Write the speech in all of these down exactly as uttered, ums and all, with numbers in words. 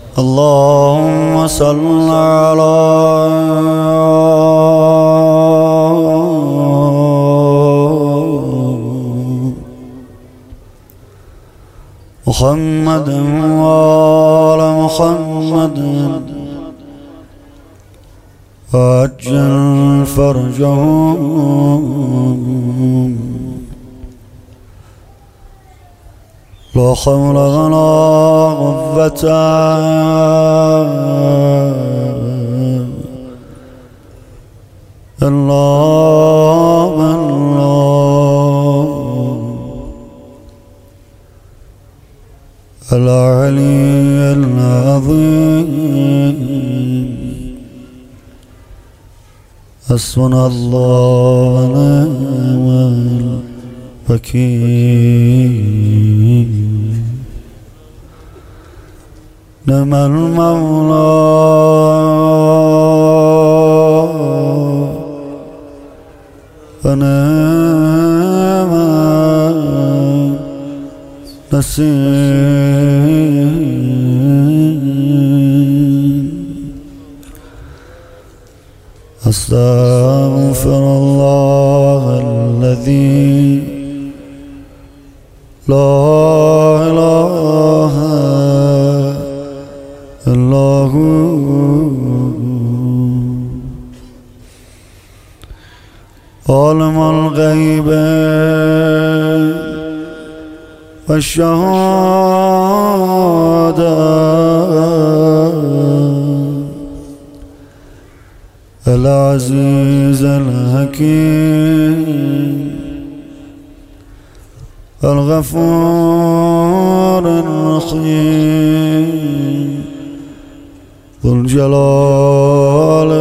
اللهم صل على محمد وآل محمد وعجل فرجهم لا حول ولا قوة إلا بالله العلي العظيم. حسبنا الله ونعم الوكيل. نعم المولى ونعم النصير. أستغفر الله الذي لا إله إلا هو عالم الغيب والشهادة العزيز الحكيم الغفور الرحيم ذو الجلال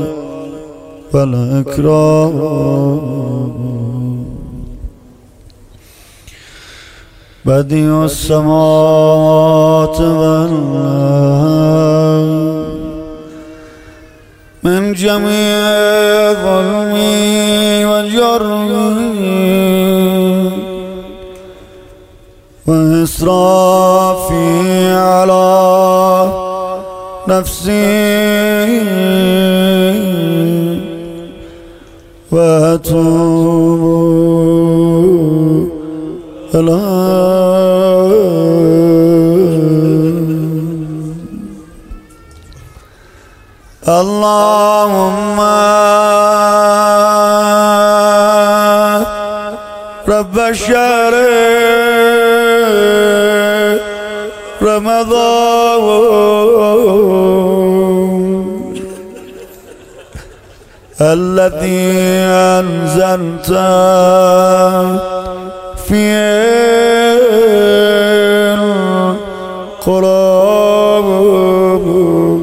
والإكرام. بديع السماوات والأرض من جميع ظلمي وجرمي وإسرافي على نفسي وأتوب إليه. اللهم رب الشهر رمضان الذي أنزلت فيه القرآن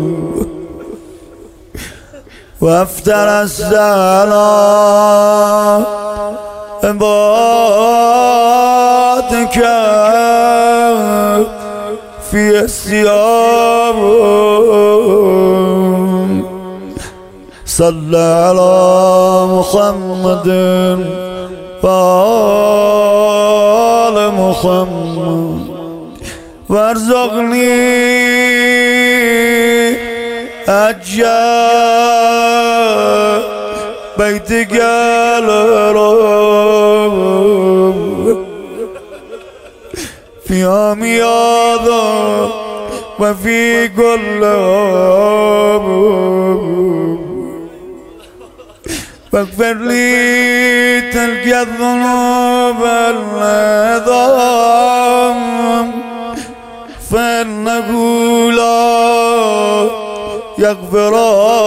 وافتر السلام عبادك في الصيام. صل على محمد وآل محمد وارزقني أجل بيتك الحرام في يوم هذا وفي كل يوم. واغفر لي تلك الذنوب العظام فإنه لا يغفر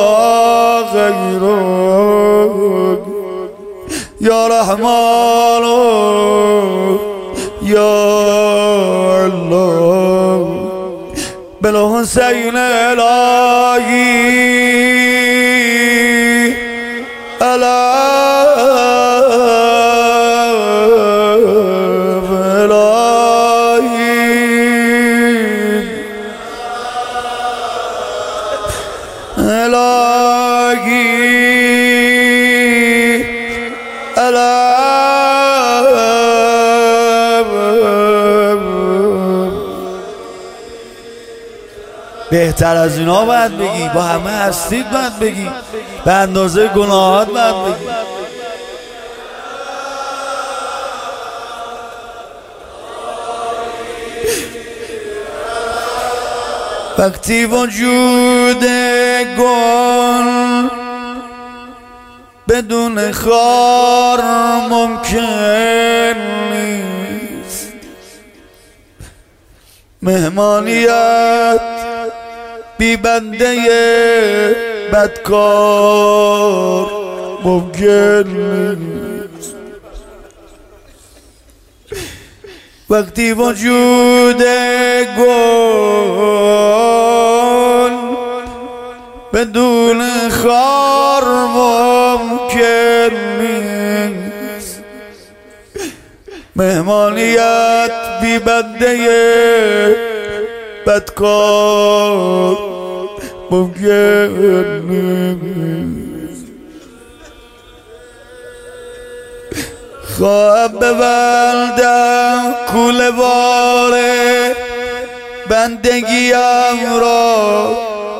غيرك يا رحمن يا الله. بالحسين إلهي بهتر از اینا باید بگی، با همه هستید باید بگی، به اندازه گناهات باید بگی. وقتی وجود گل بدون خار ممکن نیست، مهمانیت بی بنده بدکار ممکن نیست. وقتی وجود گل بدون خار ممکن نیست، مهمانیت بی بنده بدکار ممکن نیست. خواهم ببندم کوله بار بندگیم را،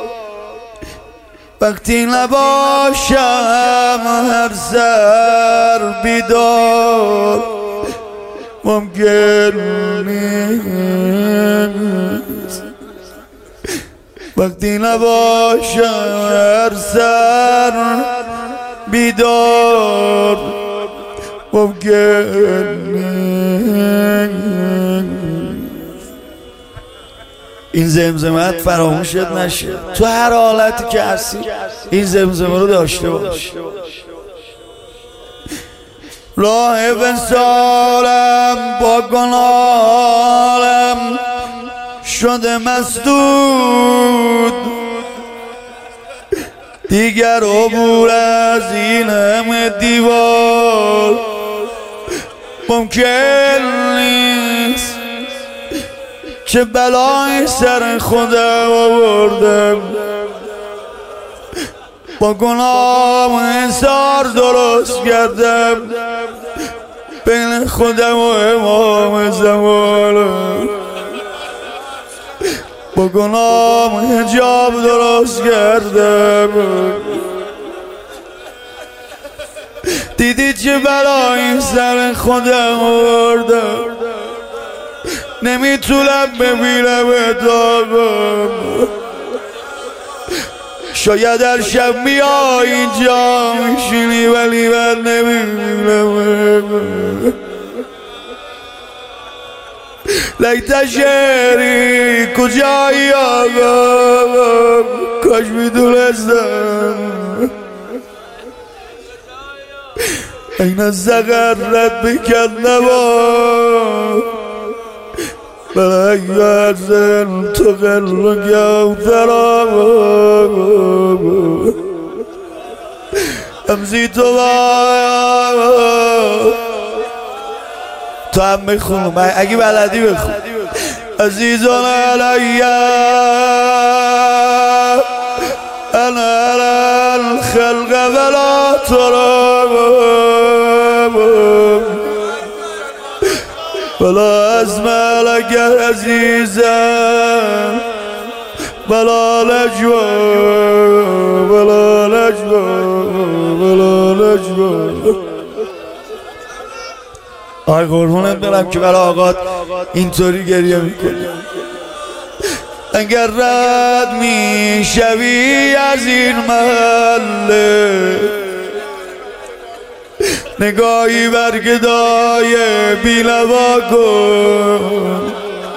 وقتی نباشم هر سر بیدار ممکن نیست. وقتی نباشم هر سر بیدار ممکن نیست. این زمزمت فراموشت نشه، تو هر حالتی که هستی این زمزمه رو داشته باش. راه وصالم با گناهم شده مسدود، دیگر عبور از این همه دیوار ممکن نیست. چه بلای سر خودم آوردم، با گناهم حصار درست کردم بین خودم و امام زمانم، با گناهم حجاب درست کردم. دیدی چه بلایی سر خودم آوردم، نمیتونم ببینم اتاقم. شاید هر شب میای اینجا میشینی ولی من نمیبینم. لیت شعری کجایی آقا، کاش میدونستم این زغرت بکن نبا بلای ورزن تو قلق گوترام امزی تو با تو هم بخونم اگه بلدی بخون. عزیزان علیه انا الخلق ولا ترام ولا ازمه لك عزیزا ولا نجوى ولا نجوى ولا نجوى. آی قربونت برم که برای آقات اینطوری گریه میکنی. اگر رد میشوی از این محله، نگاهی بر گدای بی‌لوا کن،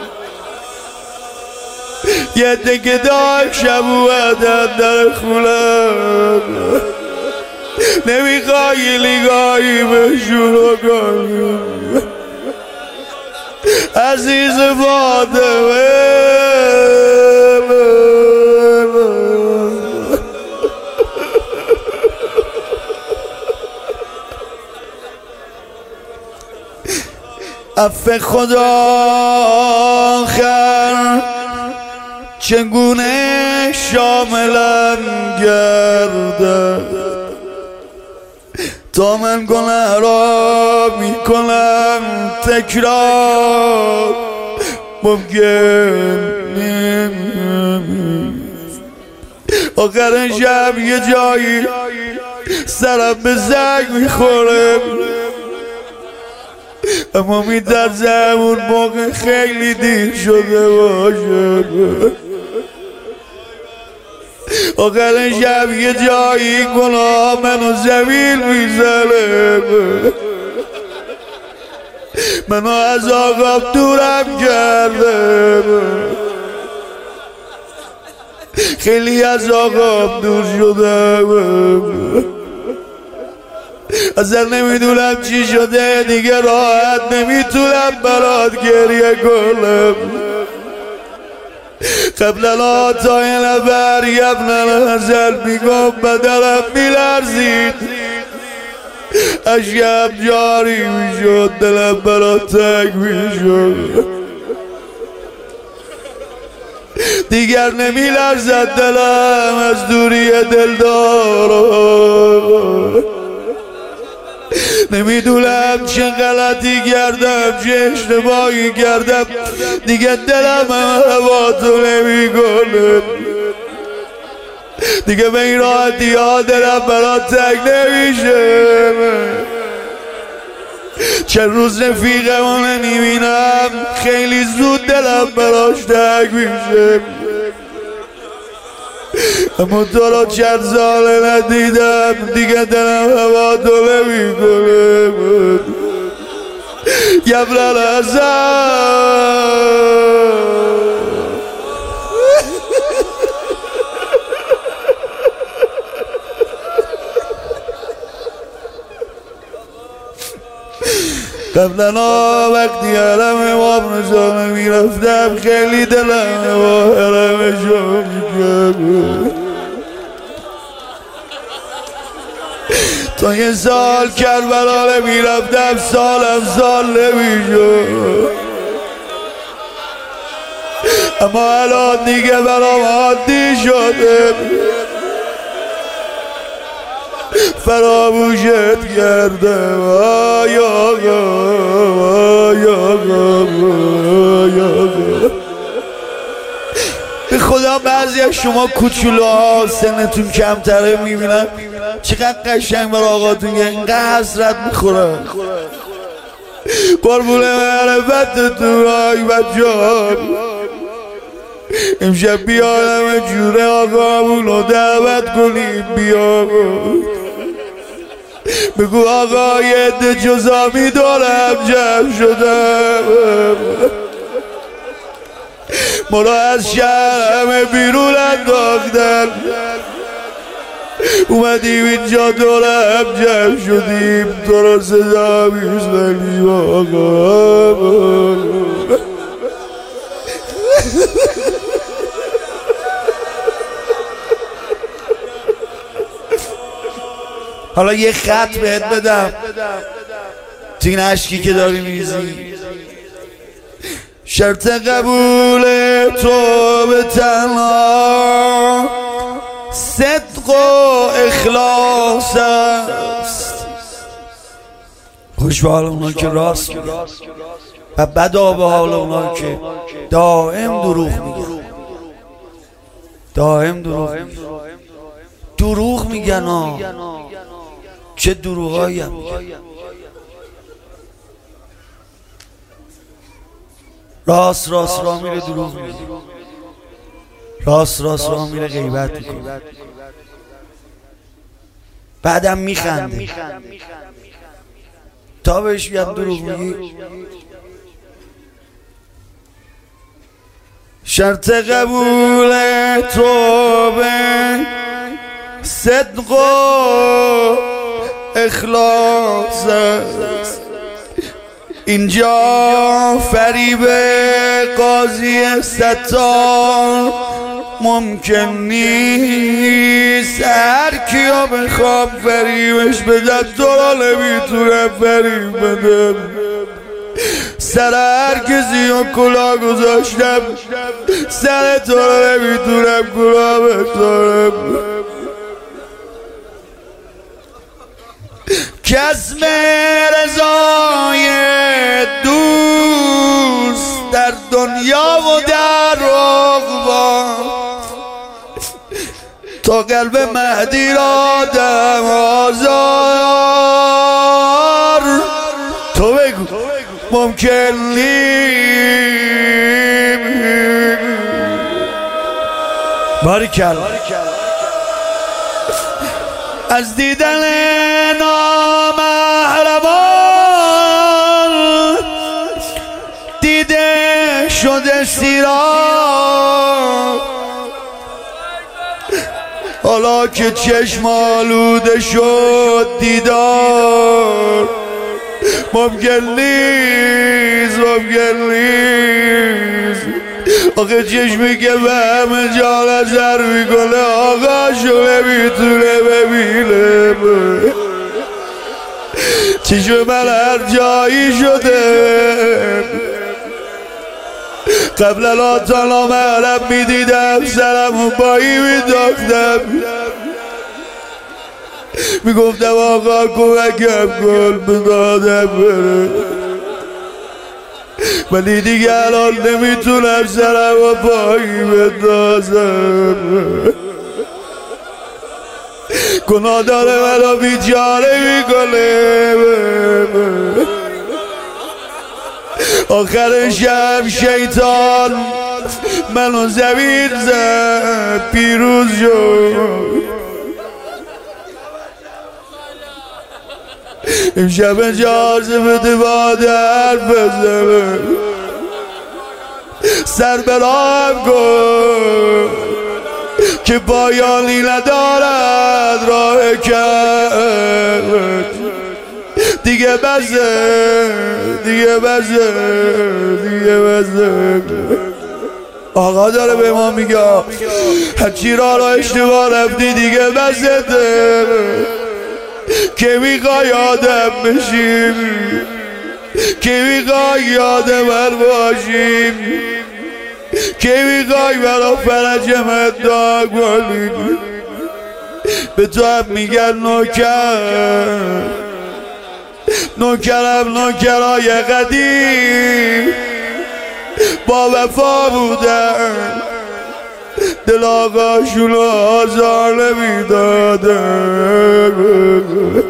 یه عده گدای شبوهدن در خونم، نمیخوای نگاهی بهشون کنی. عزیز فاطمه عفو خدا آخر چگونه شاملم گردد، تا من گناه را میکنم تکرار ممکن نیست. آخر شب یه جایی سرم به زنگ میخوره، اما میترسم اون موقع خیلی دیر شده باشه. آخر شب یه جایی گناه منو زمین میزنه، منو از آقام دورم کرده، خیلی از آقام دور شدم، اصلا نمیدونم چی شده، دیگه راحت نمیتونم برات گریه کنم. قبلا تا یه نفر یبنن نظر میگم بدنم میلرزید، اشکم جاری میشد، دلم برات تنگ میشد، دیگر نمیلرزد دلم از دوری دلدارم. نمیدونم چه غلطی کردم، چه اشتباهی کردم، دیگه دلم با تو نمیکنه، دیگه به این راحتی ها دلم برات تنگ نمیشه. چند روز رفیقمو نمیبینم، خیلی زود دلم براش تنگ میشه، اما تو رو چند ساله ندیدم، دیگه دلم هوا تو نمیکنه. گبرن ازم قبلنا وقتی حرم امام رضا میرفتم، خیلی دلم با حرمشو میکرد. تا یه سال کربلا میرفتم، سالم سال نمیشد، اما الان دیگه برام عادی شده، فراموشت کردم. آی آقا آی آقا آی آقا، به خدا بعضی از شما کوچولوها سنتون کمتره میبینم چقدر قشنگ بر آقاتون اینقدر حسرت میخورن. قربون معرفتتون آی بچه‌ها، امشب بیادم جوره آقامونو دعوت کنیم، بیا بگو آقا یه عده جزامی دارم جمع شدم، ما را از شهر همه بیرون انداختن، اومدیم اینجا دورم جمع شدیم، تو را صدا میزنیم آقا. حالا یه خط بهت بدم تو این عشقی که داری میریزی، شرط قبول تو به تنها صدق و اخلاص است. خوش به حال اونا که راست میگن و بدا به حال اونا که دائم دروغ میگن، دائم دروغ میگن، دروغ میگن ها، چه دروغایی هم میگن. راست راست را میره دروغ میگه، راست راست را میره غیبت میکنه، بعدم میخنده تا بهش بیاد دروغ میگی. شرط قبول توبه صدق و اخلاص است، اینجا فریب قاضی ستار ممکن نیست، هر کیا بخوام فریبش بدم تو را نمیتونم فریب بدم، سر هر کسی رو کلا گذاشتم، سر تو را نمیتونم کلا بذارم. کسب رضای دوست در دنیا و در عقبی، تا قلب مهدی را دم آزار. تو بگو ممکن نیم باریکل از دیدن نامهربان دیده شده سیراب. حالا که چشم آلوده شد دیدار ممکن نیست ممکن نیست. آخه چشمی که به همه جا نظر میکنه آقا شو نمیتونه ببینه. چشم من هر جایی شده قبل لا تا نامحرم میدیدم سرم و بایی میداختم میگفتم آقا کمکم کن بدادم بره. ولی دیگه الان نمیتونم سرم و بایی بدازم. گناه داره منو بیچاره میکنه. آخر شب شیطان منو زمین زد پیروز شد. امشب اجازه بده با در بزنه سر برام کن که پایانی ندارد راه کرد. دیگه بزه دیگه بزه دیگه بزه. آقا داره به ما میگه هرچی را را اشتباه رفتی دیگه بزه ده که میخوای آدم بشیم که میخوای یاد من باشیم که میخوای برا فرجم ادعا کنیم. به تو هم میگن نوکر نوکرم نوکرای قدیم با وفا بودن دل آقاشون آزار نمیدادن.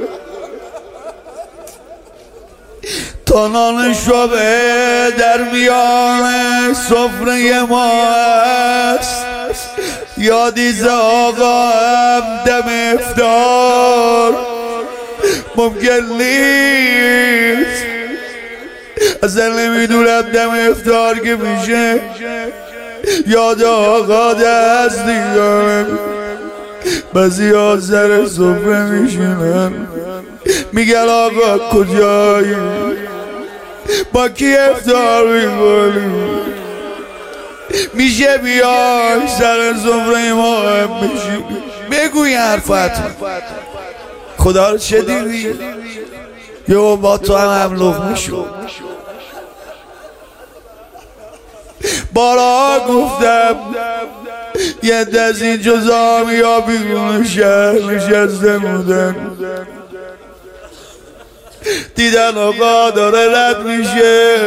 تا نانش رو به در میان سفره ما است یادیز آقا هم دم افطار ممکن نیست. اصلا نمیدونم دم افطار که میشه یاد آقا دست دیگرم. بعضی ها سر سفره میشینن میگن آقا کجایی با کی افطار میکنی میشه بیای سر سفره ما هم بشینی. بگوی حرفت خدا رو چه دیدی یه با تو هم هم لغمه شد. بارا گفتم یه دست این جزامی ها بیرون شهر نشسته بودن دیدن آقا داره رد میشه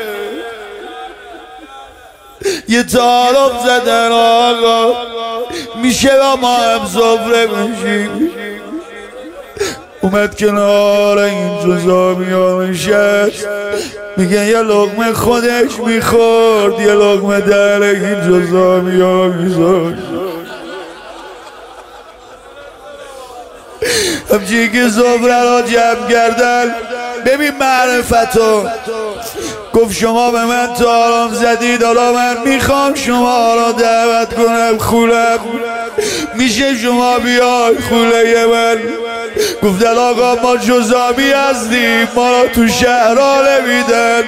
یه تعارف زدن آقا میشه و ما هم سفره بشیم. اومد کنار این جزامی ها نشست میگن یه لقمه خودش میخورد یه لقمه در این جزامی ها میذاشت. همچین که سفره را جمع کردن ببین معرفتو گفت شما به من تعارف زدید حالا من میخوام شما را دعوت کنم خونم میشه شما بیای خونه من. گفتن آقا ما جزامی هستیم ما را تو شهرها نمیدن.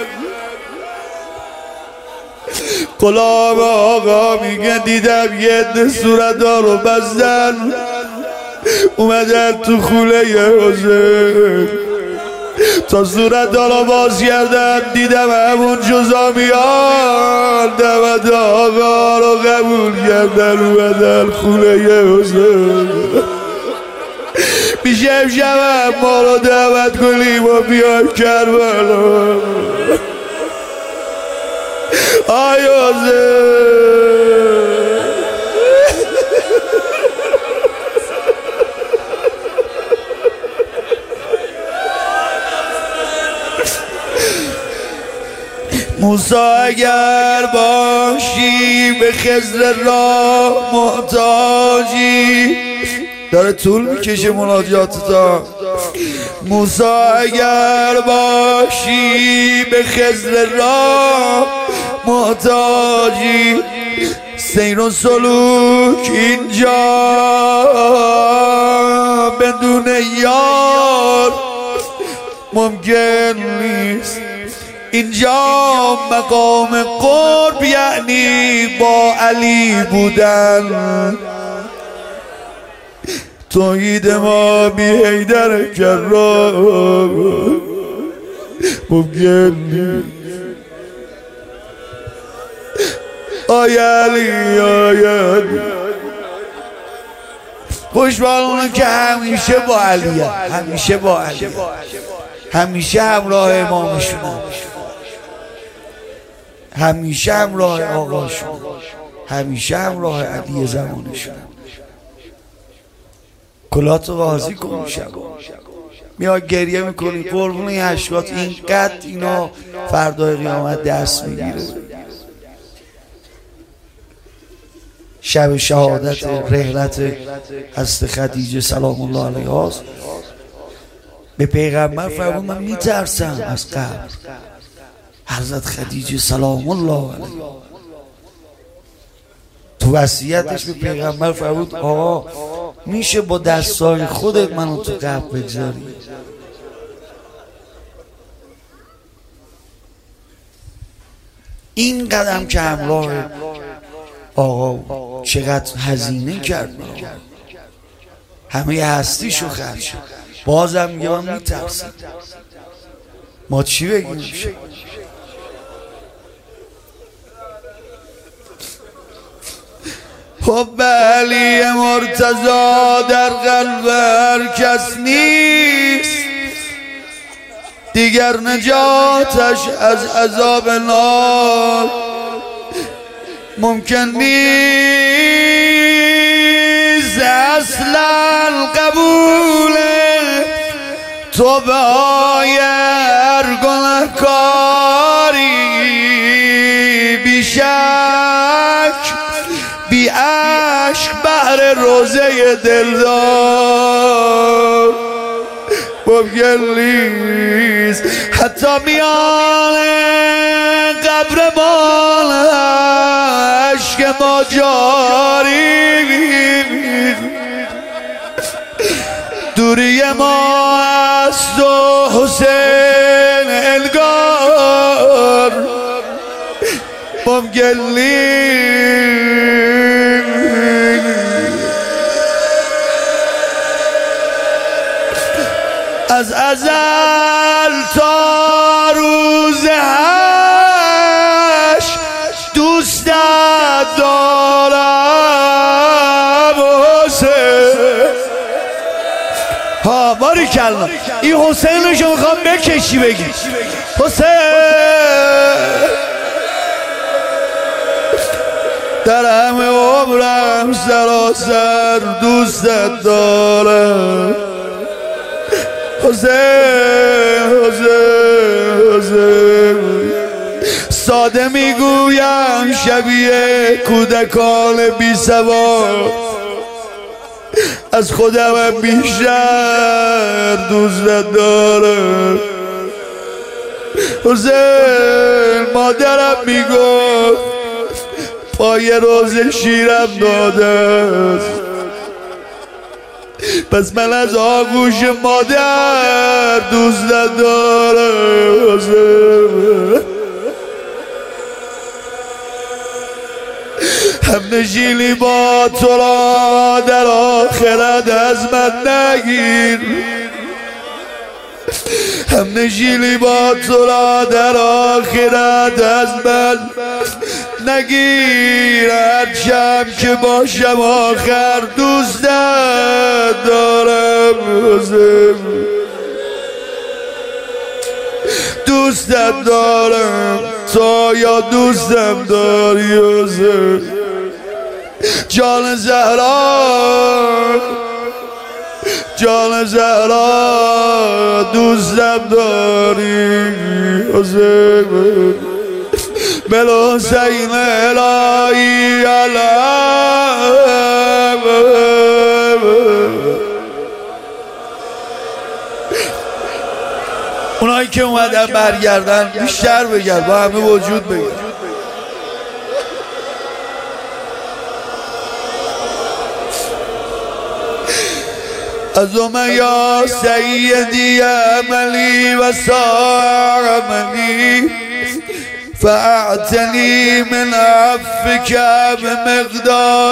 غلام آقا میگه دیدم یه عده صورت‌ها رو بستن اومدن تو خونه حسین تا صورت رو باز کردن دیدم همون جزامیان دعوت آقا رو قبول کردن اومدن خونه حسین. میشه امشب ما رو دعوت کنیم و بیایم کربلا. آی حسین موسی اگر باشی به خضر راه محتاجی. داره طول میکشه مناجات تا. موسی اگر باشی به خضر راه محتاجی. سیر و سلوک اینجا بدون یار ممکن نیست. اینجا مقام قرب یعنی با علی بودن. توحید ما بی حیدر کرام ممکن نیست. آی علی آی علی خوشبالونه که همیشه با علی هم. همیشه با علی هم. همیشه همراه امامشون هم. همیشه همراه آقاشون. همیشه همراه علی زمانشون. کلاتو قاضی کن شب میاد گریه میکنی قربون این هشتات. اینقدر اینا فردای قیامت دست میگیره. شب شهادت رحلت حضرت خدیجه سلام الله علیها به پیغمبر فرمود من میترسم از قبر. حضرت خدیجه سلام الله علیها تو وصیتش به پیغمبر فرمود آقا میشه با دستای خودت منو تو قبر بگذاری؟ این قدم که همراه آقا چقدر هزینه کرد، همه هستیشو خرج شد، بازم میگه من میترسم. ما چی بگیم؟ حب علی مرتضی در قلب هر کس نیست، دیگر نجاتش از عذاب نار ممکن نیست. اصلا قبول توبه های هر گناهکاری بی شک بی عشق بهر روزه دلدار ممکن نیست. حتی میان قبر ما عشق ما جاری، دوری ما است و حسین انگار ممکن نیست. از ازل تا روز هشت دوستت دارم حسین. ها باری کلم این حسین رو شما میخوام بکشی بگی حسین. در همه عمرم سراسر دوستت دارم حسین حسین حسین. ساده میگویم شبیه کودکان بی سواد، از خودم بیشتر دوستت دارم حسین. مادرم میگفت پای روز شیرم داده است، پس من از آغوش مادر دوستت دارم حسین. هم نشینی با تو را در آخرت از من نگیر، هم نشینی با تو را در آخرت از من نگیر. هرچم که باشم آخر دوستت دارم حسین، دوستت دارم تا یا دوستم داری حسین. جان زهرا جان زهرا دوستم داری حسین. بالحسین الهی علم. اونایی که اومدن برگردن بیشتر بگرد، با همه وجود بگرد. ازم یا سیدی عملی و ساعر عملی فاعتنی من عفک بمقدار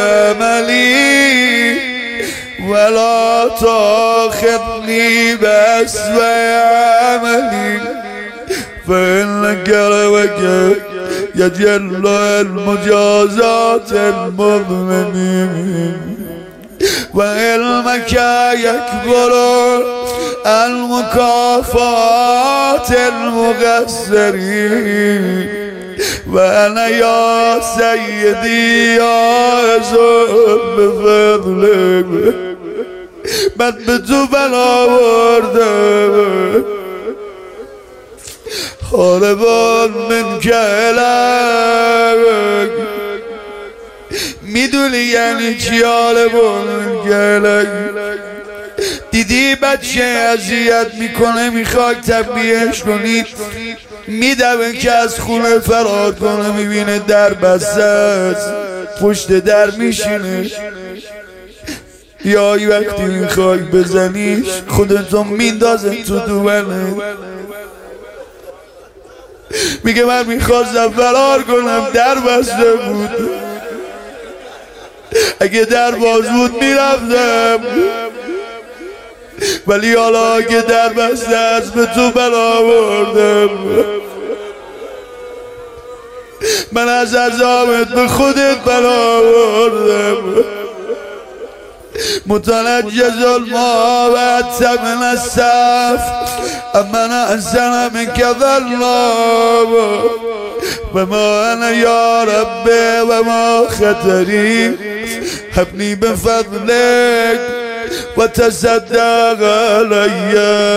عملی ولا تاخذنی بأسوأ عملی فإن كرمك يجل المجازات المظلمين وعلمك يكبر المكافات المقصرين وأنا يا سيدي يا زول بفضلك من بتو بلا وردم خاربان من كلامك میدونی یعنی چی حالمون گلک؟ دیدی بچه اذیت میکنه میخوای تنبیهش کنی، میدوه که از خونه فرار کنه، میبینه در بسته است پشت در میشینه، یا ای وقتی میخوای بزنیش خودتون میندازه تو دوبله. میگه من میخواستم فرار کنم در بسته بود، اگه در باز بود میرفتم، ولی حالا که در بسته است به تو بلا بردم. من از عذابت به خودت بلا بردم. متنجز الماوت من السف امن احسن منك ظلام وما انا يا ربي وما خطري هبني بفضلك وتصدق علي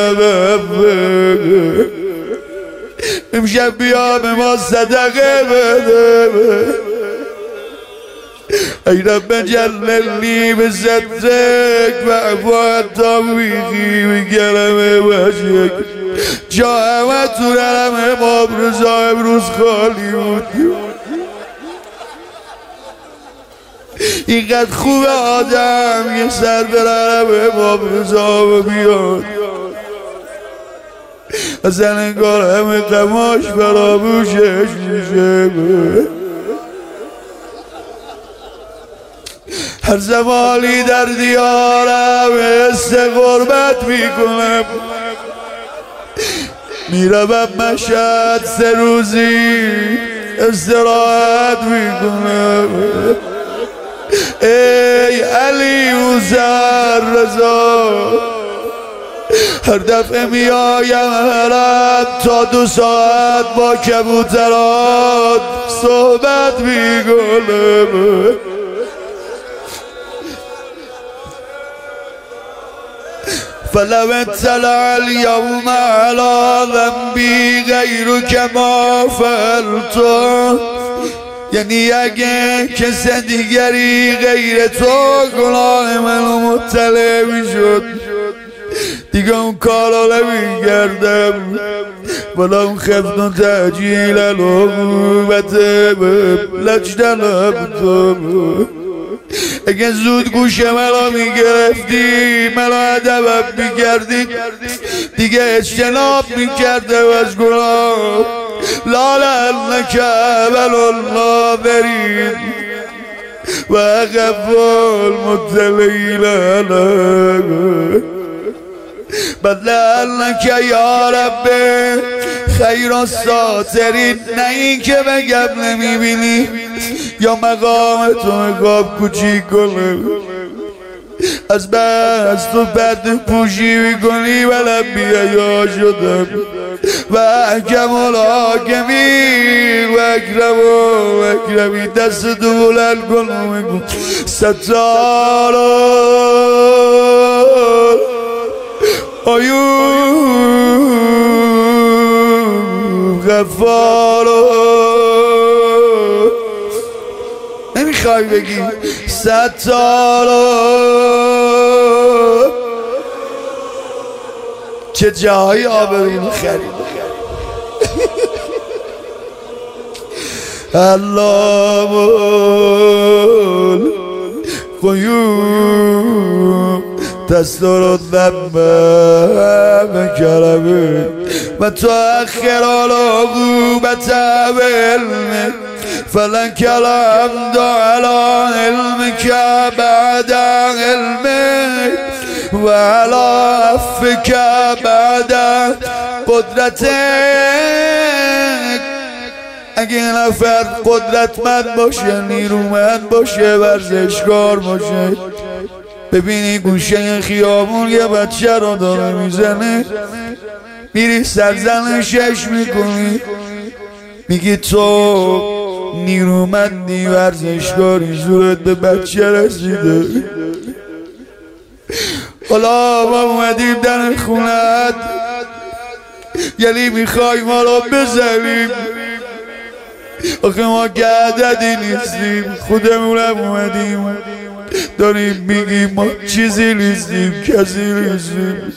ربك. امشب بیا به ما صدقه بده ای رب جللی بسترک و عفوات تاویقی و گرم وجهک. جا همه تو رم امام رضا امروز خالی بود. اینقدر خوب آدم یه سر برم امام رضا و بیاد، اصلا انگار همه قماش فراموشش میشه. هر زمانی در دیارم حس غربت میکنم، میروم مشهد سه روزی استراحت میکنم. ای علی حسین رضا هر دفعه میایم حرم تا دو ساعت با کبوترات صحبت میکنم. فلو اطلع اليوم على ذنبي غيرك ما فعلت، یعنی اگه کس دیگری غیر تو گناه منو مطلع میشد دیگه اون کارا نمیکردم. ولو خفت تعجیل العقوبة لاجتنبتم، اگه زود گوش منو میگرفتی منو ادبم میکردی دیگه اجتناب میکردم از گناه. لا لعنک اول الناظرین و اغف المطلعین علیه. بل لعنک یا رب خیر الساترین، نه این که بگم نمیبینی یا مقامتو نقاب کوچیک کنه، از بس تو پرد پوشی میکنی ولم بیایا شدم و احکم الحاکمین و اکرم و اکرمی. دست تو بلند کن و میگون ستار عیوب غفار میخوای بگی ستاره چه جایی آبرون خرید علام الغیوب تستر الذنب بکرمه و تؤخر العقوبة بعلمك فلك الحمد على علمك بعد علمك وعلى عفوك بعد قدرتك. اگه این نفر قدرتمند باشه، نیرومند باشه، ورزشکار باشه، ببینی گوشه خیابون یه بچه رو داره میزنه، میری سرزنشش میکنی، میگی تو نیرومندی، ورزشکاری، زورت به بچه رسیده. حالا ما اومدیم در خونت، یعنی میخوای ما رو بزنیم. آخه ما که عددی نیستیم، خودمونم اومدیم داریم میگیم ما چیزی نیستیم، کسی نیستیم.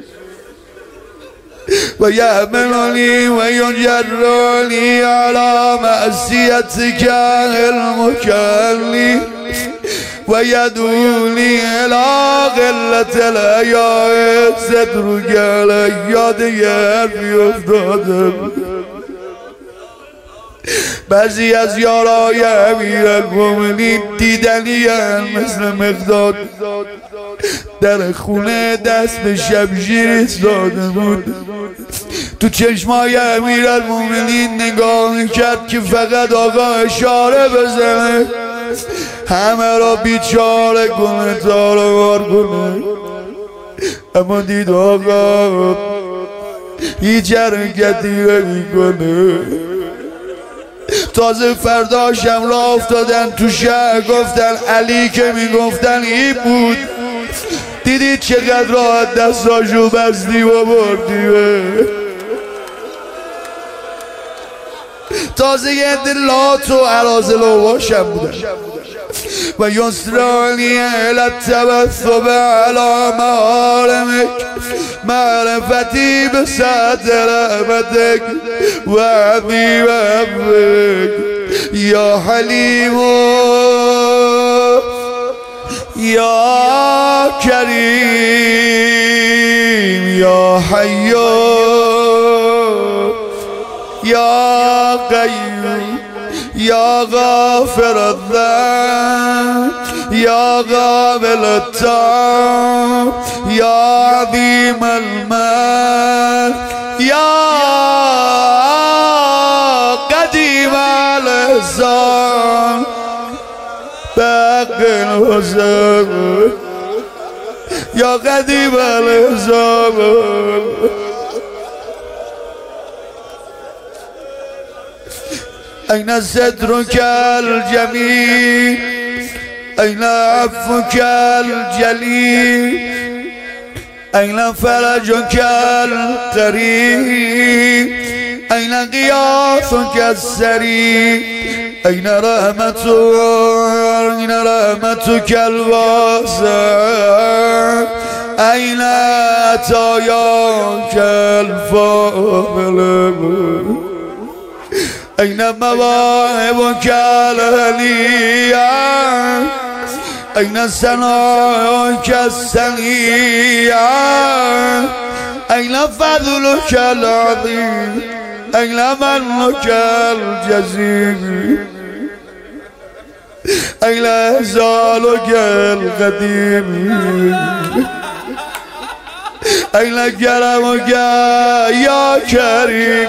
و یعملونی و یجرونی علی معصیتک المکلی و یدونی الی قلت الحیاء صدرک علی. یاد یه حرفی افتادم، بعضی از یارای امیرالمومنین دیدنی هم مثل مقداد در خونه دست به شمشیر ایستاده بود، تو چشمای امیرالمومنین نگاه میکرد که فقط آقا اشاره بزنه، همه را بیچاره کنه، تاروار کنه. اما دید آقا هیچ حرکتی نمیکنه. تازه فرداشم را افتادن تو شهر، گفتن علی که میگفتن این بود. دیدید چقدر راحت دستاشو بستی و بردیه. تازه یه دلات و عرازل و باشم بودن و یسرانی التبثب علی محارمک معرفتی به سطر رحمتک و عظیم عفوک یا حلیم یا کریم یا حی یا قیوم یا غافر الذنب یا قابل التوب یا عظیم المن یا قدیم الاحسان باقی الحسن یا قدیم الاحسان. أين سترك الجميل أين عفوك الجليل أين فرجك القريب أين غياثك السريع أين رحمتك أين رحمتك الواسعة أين عطاياك الفاضلة أين مواهبك الهنية أين ثناؤك السنية أين فضلك العظيم أين منك الجزيل أين إحسانك القديم أين كرمك يا كريم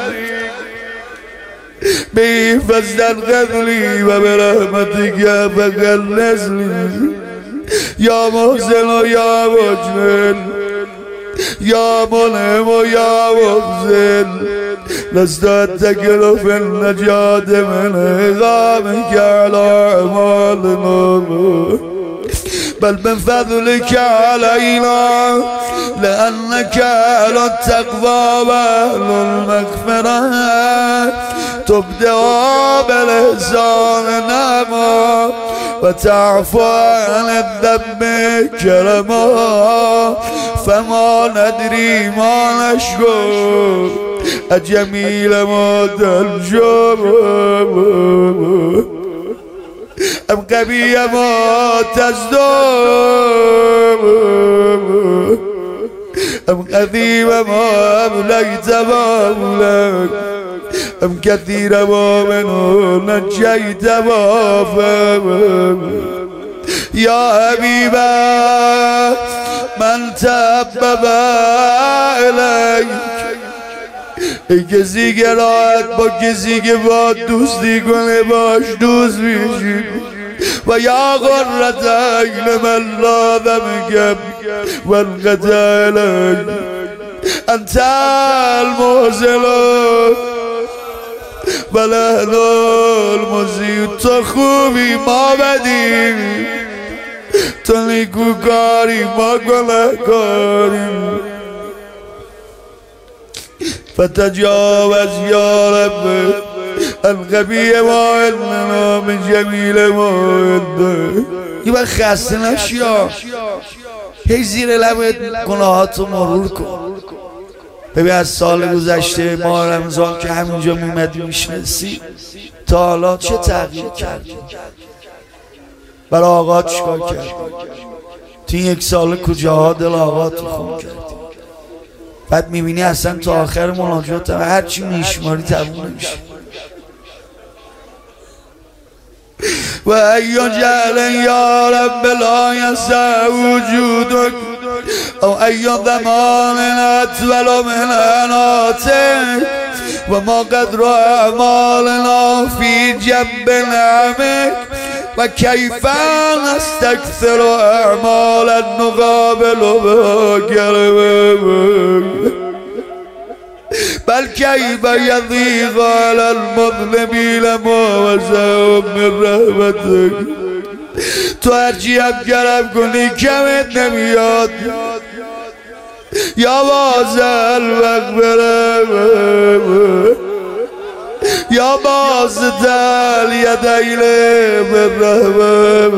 بفضل غذلي وبرحمتك فغلسني يا محسن يا مجمل يا منعم يا محسن لست أتكل في النجاة من عظامك على أعمالنا بل من فضلك علينا لأنك أهل التقوى وأهل المغفرة تبدأ بالإحسان نعما وتعفو عن الذنب كرما فما ندري ما نشكر الجميل ما تنجو ام قبي ما تزدو ام قديم ما أبليت مولك ام كثير ما منه نجيت ما فهم يا حبيبا من تحبب إليك ای کسی که راحت با کسی که با دوستی کنه باش دوست میشی و یا غرت عین من لا دمکم و انقطع الیک انت الموزل و لحن المزید تو خوبی ما بدی تو نیکوکاری ما گناهکاریم فتجاوز یا رب القبیح ما اننا من جمیل ما انده یه وقت خسته نشی ها هی زیر لبت گناهاتو مرور کن ببین از سال گذشته ماه رمضان که همینجا میمدی میشنسی تا حالا چه تغییر کردی برای آقا چیکار کردی تو این یک سال کجاها دل آقا تو خون کردی بعد میبینی اصلا تا آخر مناجات هرچی میشماری تموم نمیشه و ایو جهل یا رب لا یسع وجودک او ایو زمان اطول من عناتک و ما قدر اعمالنا فی جنب نعمک و کیفا نستکثر اعمالا نقابل بها کرمک بل کیف یضیق علی المظلمین ما وسعهم من رحمتک تو هرچی هم کرم کنی کمت نمیاد یا واسع المغفرة یا باسط الیدین بالرحمة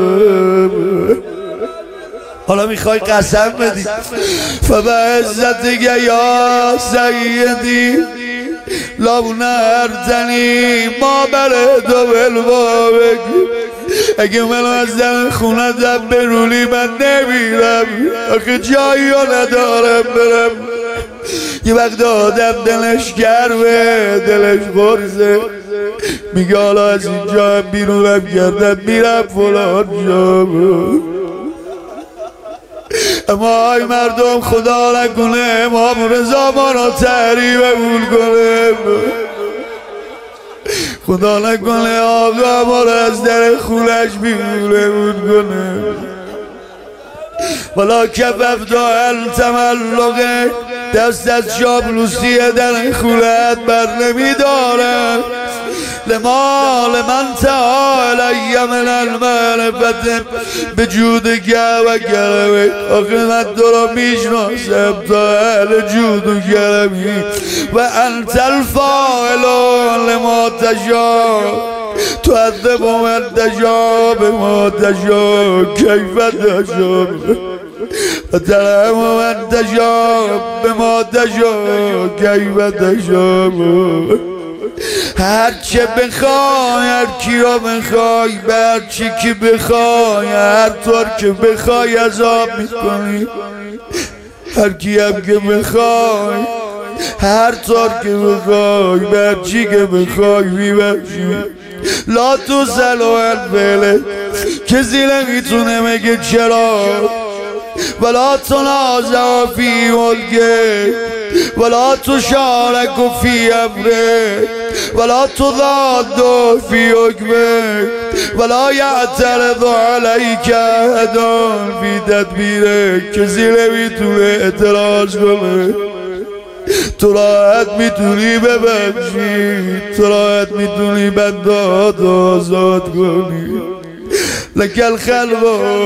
حالا میخوای قسم بدی فبعزتک یا سیدی لو نهرتنی ما برد بالبابک اگه من از دم خونه دم برونی من نمیرم آخه جایی ها ندارم برم یه وقت آدم دلش گرمه دلش غرزه میگه حالا از اینجا هم بیرونم کردم میرم فلان جا اما ای مردم خدا نکنه امام رضا ما را تحریممون کنه خدا نکنه آقا ما را از در خونش بیرونمون کنه ولا کفف دا التملقه دست از چاپلوسی در خونت بر نمیدارم لما لمن تعال الی من المعرفت به جودک و کرمک آخه من تو را میشناسم تا اهل جود و کرمی و انت الفاعل لما تشاء تعذب من تشاء بما تشاء کیف تشاء و ترحم من تشاء بما تشاء کیف تشاء هر چه بخوای هر کی را بخوای به هر چی که بخوای هر طور که بخوای عذاب میکنی هر کی هم که بخوای هر طور که بخوای به هر چی که بخوای میبخشی لا تو سلو الفعله کسی نمیتونه مگه چرا ولا تنازع فی ملکه ولا تشارك في امره ولا تضاد في حكمه ولا يعترض عليك احد في تدبيرك کسی نمیتونه اعتراض کنه تو راحت میتونی ببخشی تو راحت میتونی بندات آزاد کنی لك الخلق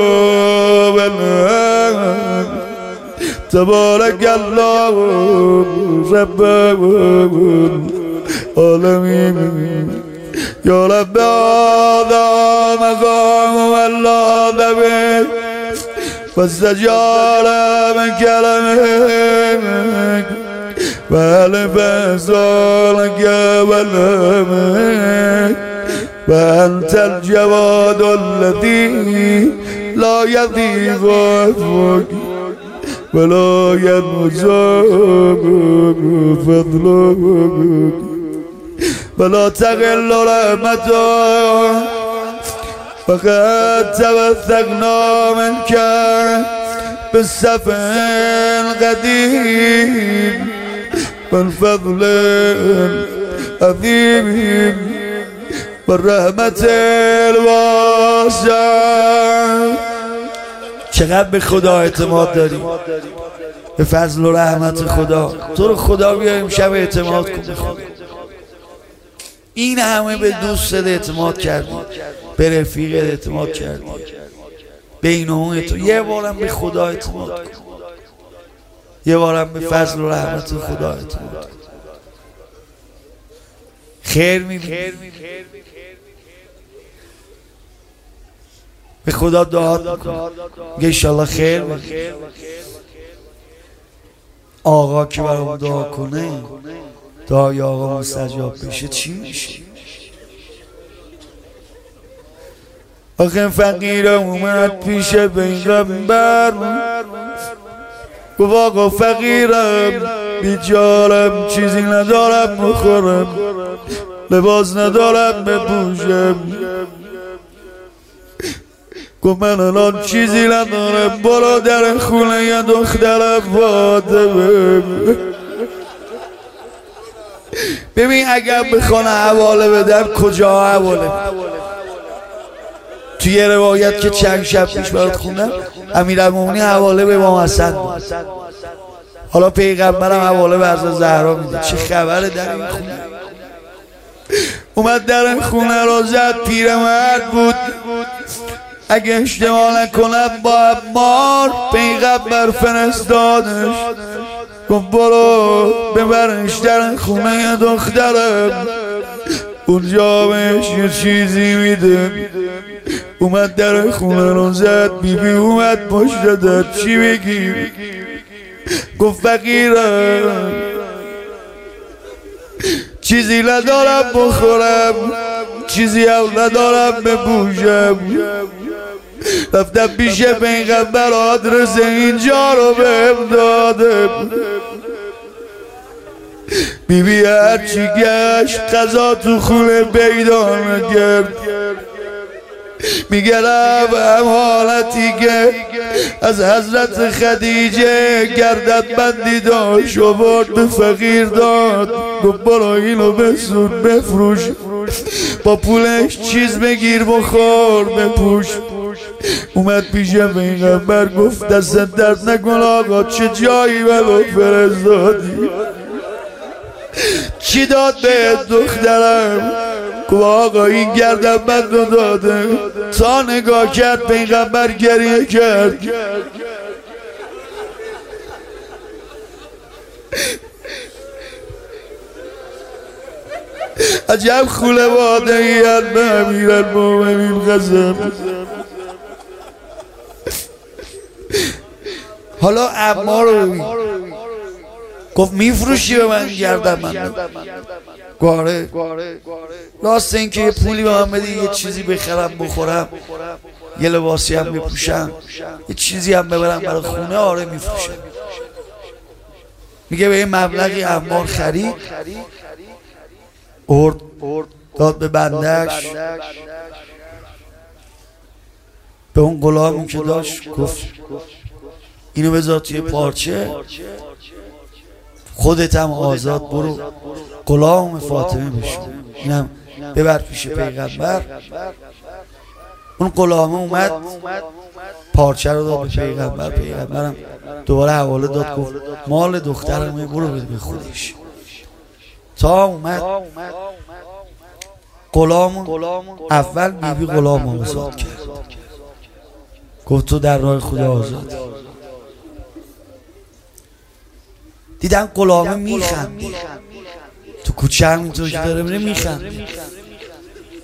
والنعم تبارك الله رب العالمين یا رب هذا مقام والله ذبه واستجار من كلمك وألف أسألك ولمك وأنت الجواد الذي لا يضيق عفوك ولا ينزعك فضلك ولا تغل رحمتك فقد توثقنا منك بالسفر القديم والفضل العظيم والرحمت الواسعة. چقدر به خدا اعتماد داری، به فضل و رحمت خدا. تو رو خدا بیا امشب اعتماد کن به خدا. این همه به دوستت اعتماد کردی، به رفیقت اعتماد کردی، به این و اون اعتماد. یه بارم به خدا اعتماد کن، یه بارم به فضل و رحمت خدا اعتماد کن. خیر میبینی، به خدا دعا کن، میگه انشالله خیر بگی. آقا که برام دعا کنه، دعای آقا مستجاب بشه، چی میشه؟ آخه فقیرم اومد پیش پیغمبر، گفت آقا فقیرم بیچارم، چیزی ندارم بخورم، لباس ندارم بپوشم. گفت من الان چیزی ندارم، برو در خونه یه دخترم فاطمه. ببین اگر بخوان حواله بدن کجا حواله؟ توی یه روایت که چند شب پیش برات خوندم، امیرالمومنین حواله به امام حسن، حالا پیغمبرم حواله به حضرت زهرا میده. چه خبره در این خونه؟ اومد در این خونه رو زد، پیرمرد بود، اگه اشتباه نکنم با عمار پیغمبر فرستادش، گفت برو ببرش در خونه یه دخترم، اونجا بهش یه چیزی میده. اومد در خونه رو زد، بی بی اومد پشت داد، چی بگی؟ گفت فقیرم چیزی ندارم بخورم، چیزی هم ندارم بپوشم. رفتم پیش پیغمبر، آدرس اینجا رو بهم داده. بی بی هرچی گشت غذا تو خونه پیدا نکرد. میگه رفتم حالتی که از حضرت خدیجه گردن بندی داشت، آورد به فقیر داد، گفت برو اینو بسون بفروش، با پولش چیز بگیر بخور بپوش. اومد پیش پیغمبر گفت دست درد نکن آقا، چه جایی منو فرستادی؟ چی داد به دخترم؟ گفت آقا این گردن بند رو داده. تا نگاه کرد پیغمبر گریه کرد. عجب خانواده ای ان به امیرالمومنین قسم. حالا عمار رو ببین، گفت میفروشی به من گردن من؟ گاره راست این که یه پولی به من بدی، یه چیزی بخرم بخورم، یه لباسی هم بپوشم، یه چیزی هم ببرم برای خونه، آره میفروشم. میگه به این مبلغی عمار خرید، ارد داد به بندش، به اون غلامون که داشت گفت اینو بذار توی پارچه، خودت هم آزاد برو غلام فاطمه بشو، اینم ببر پیش پیغمبر. اون غلامه اومد پارچه رو داد به پیغمبر، پیغمبرم دوباره حواله داد، گفت مال دخترم برو بده به خودش. تا اومد غلام، اول بیبی غلام آزاد کرد، گفت تو در راه خدا آزاد. دیدن غلامه میخنده، تو کوچه همینطور که داره میره میخنده.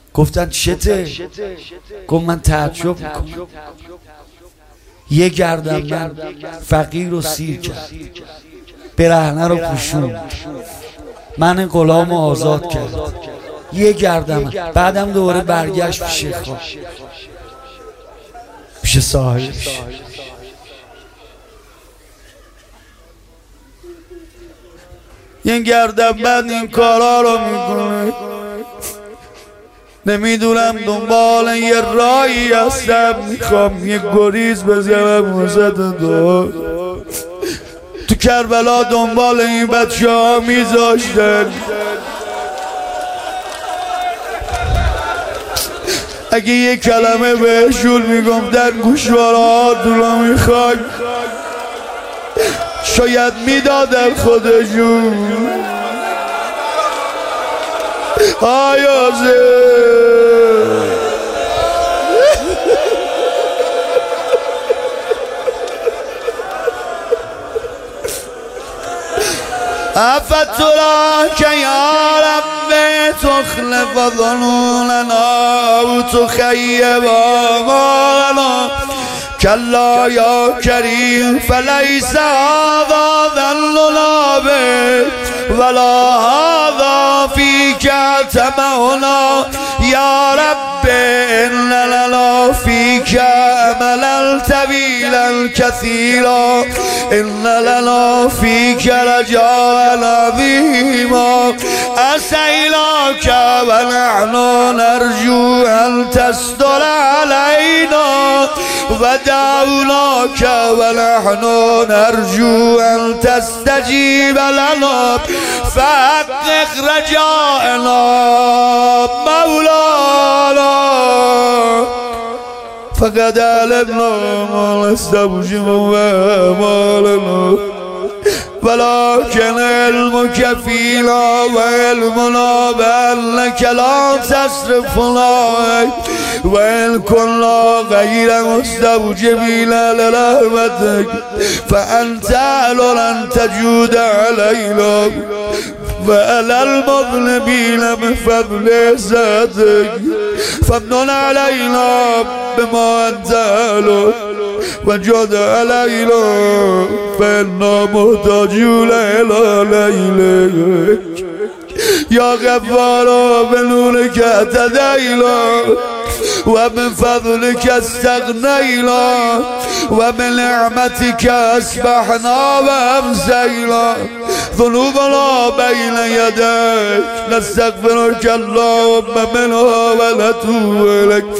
گفتن چته؟ گفت من تعجب میکنم یه گردن من فقیر رو سیر کرد، برهنه رو پوشون، من غلام آزاد کرد، یه گردم. بعدم دوباره برگشت پیش خود، پیش صاحبش. یه گردم من این کارا رو میکنه، نمیدونم دنبال یه رایی هستم، میخوام یه گریز بزنم وسط دو. تو کربلا دنبال این بچه ها میذاشتن، اگه یه کلمه بهشون میگفتن گوشوارهاتون رو میخوای، شاید میدادن خودشون. آیازه افترا که یارم به تخلف ظنوننا و تخیب آمالنا کلا یا کریم فلیس هذا ذلنا به ولا هذا فیک تمعنا یا رب ان لنا فیک املا طویلا کثیرا ان لنا فیک رجاء عظیما اسیلاک و نحن نرجو ان تستر علینا و دعوناک و نحن نرجو ان تستجیب لنا فحقق رجاءنا مولانا فقد علمنا ما نستوجب وامالنا ولكن علمك فينا وعلمنا بأنك لا تصرفنا وإن كنا غير مستوجبين لرحمتك فأنت أهل أن تجود علينا وعلى المظلمين بفضل ذاتك فمن علينا بما أنت أهله وجد علينا فإنا محتاجون إلى ليلك يا غفار بنورك اهتدينا وبفضلك استغنينا وبنعمتك أصبحنا وأمسينا ذنوبنا بين يديك نستغفرك اللهم منها ونتوب إليك